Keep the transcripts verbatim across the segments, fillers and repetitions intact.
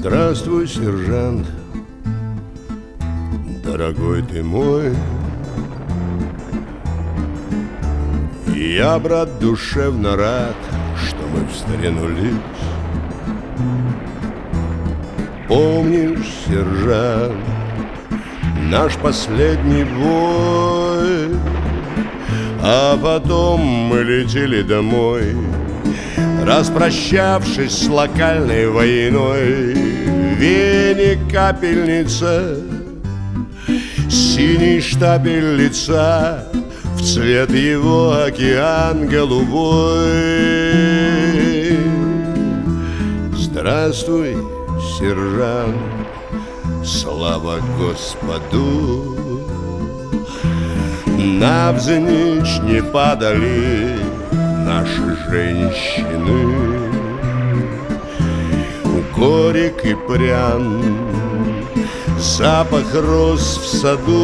Здравствуй, сержант, дорогой ты мой. Я, брат, душевно рад, что мы встретились. Помнишь, сержант, наш последний бой? А потом мы летели домой, распрощавшись с локальной войной. В Вене капельница, синий штабель лица, в цвет его океан голубой. Здравствуй, сержант, слава Господу. Навзничь не падали наши женщины. Горек и прян запах роз в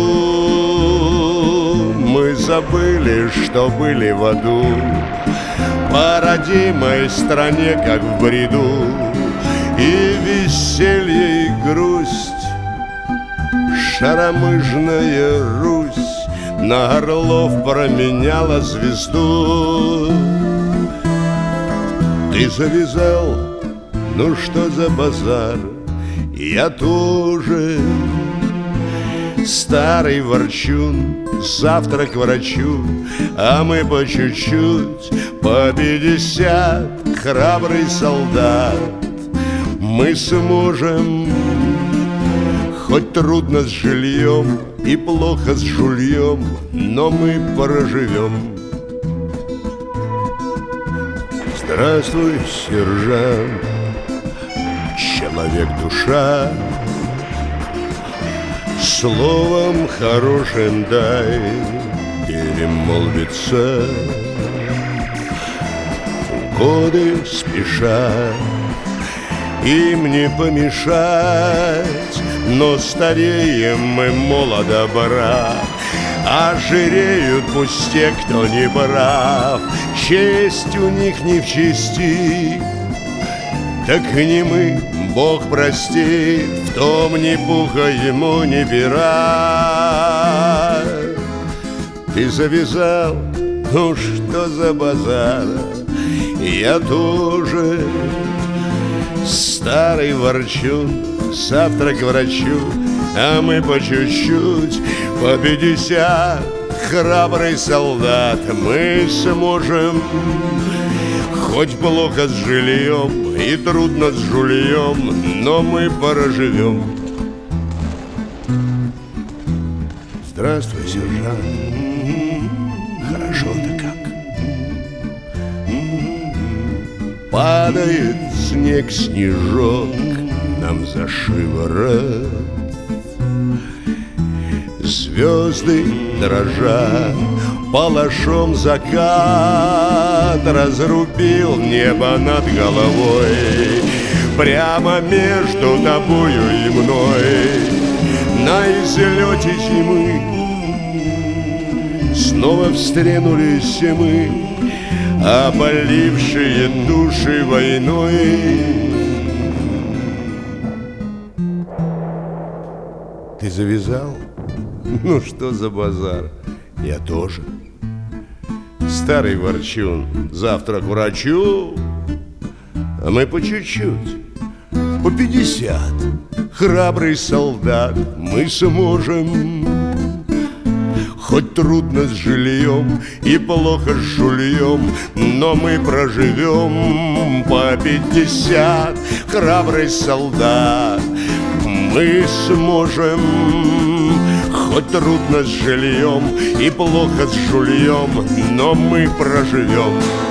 саду. Мы забыли, что были в аду, по родимой стране, как в бреду. И веселье, и грусть, шаромыжная Русь на орлов променяла звезду. Ты завязал, ну что за базар? Я тоже старый ворчун, завтра к врачу, а мы по чуть-чуть, по пятьдесят, храбрый солдат. Мы сможем, хоть трудно с жильем и плохо с жульем, но мы проживем. Здравствуй, сержант, человек-душа, словом хорошим дай перемолвиться. Годы спешат, им не помешать, но стареем мы молодо, брат. А жиреют пусть те, кто не прав. Честь у них не в чести, так не мы, Бог прости, в том ни пуха ему, ни пера. Ты завязал, ну что за базар? Я тоже старый ворчун, завтра к врачу, а мы по чуть-чуть, по пятьдесят, храбрый солдат. Мы сможем, хоть плохо с жильем и трудно с жульем, но мы проживем. Здравствуй, сержант, хорошо-то как. Падает снег, снежок нам за шиворот. Звезды дрожат, палашом закат разрубил небо над головой. Прямо между тобою и мной, на излете зимы, снова встретились мы, опалившие души войной. Ты завязал? Ну что за базар? Я тоже старый ворчун, завтра к врачу, а мы по чуть-чуть, по пятьдесят, храбрый солдат. Мы сможем, хоть трудно с жильем и плохо с жульем, но мы проживем по пятьдесят, храбрый солдат. Мы сможем, хоть трудно с жильем и плохо с жульем, но мы проживем.